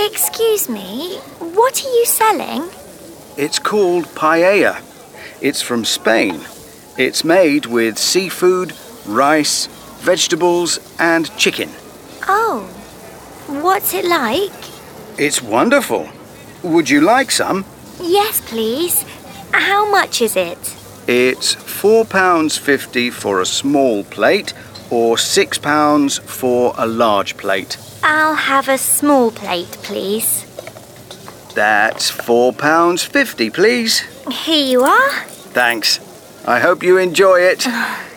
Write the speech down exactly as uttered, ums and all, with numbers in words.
Excuse me, what are you selling? It's called paella. It's from Spain. It's made with seafood, rice, vegetables and chicken. Oh, what's it like? It's wonderful. Would you like some? Yes, please. How much is it? It's four pounds fifty for a small plate or six pounds for a large plate. I'll have a small plate, please. That's four pounds fifty, please. Here you are. Thanks. I hope you enjoy it.